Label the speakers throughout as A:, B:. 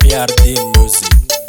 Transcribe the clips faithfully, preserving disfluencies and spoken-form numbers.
A: P R D Music.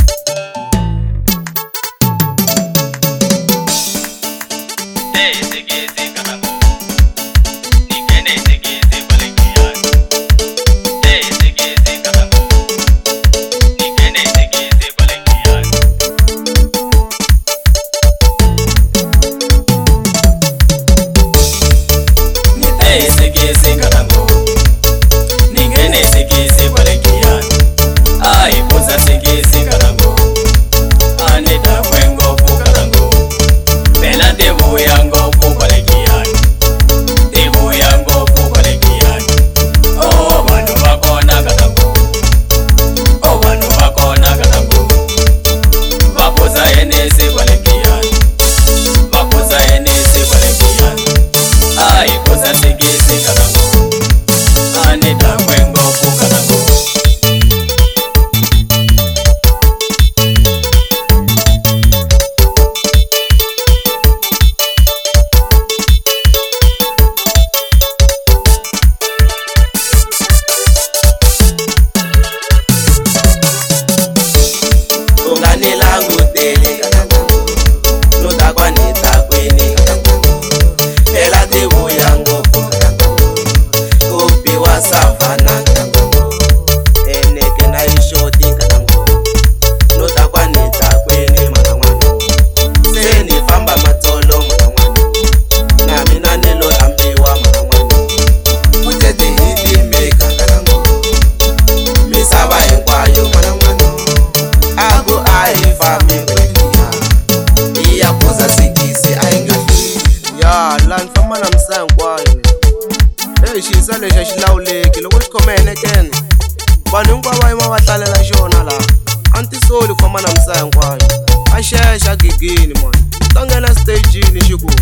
B: Xisa lexi xi lawuleki loko xi khomene kene vanhu hinkwavo va yima va hlalela xona laha a ni tisoli ku famba na misava hinkwayo a xexa gigini mani ta nghena stagini xi ku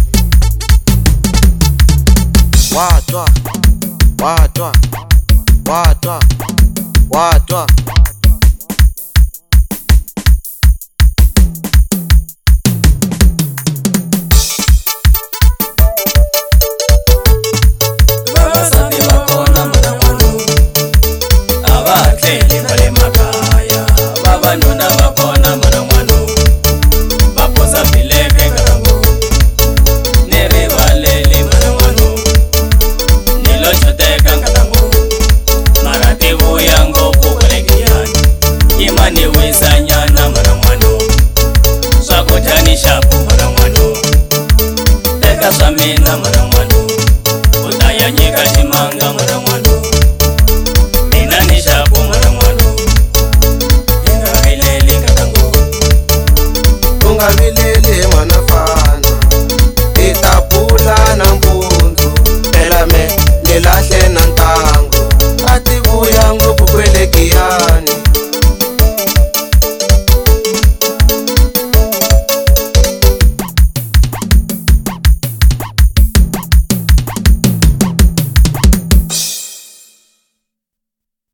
B: wa twa wa twa wa twa wa twa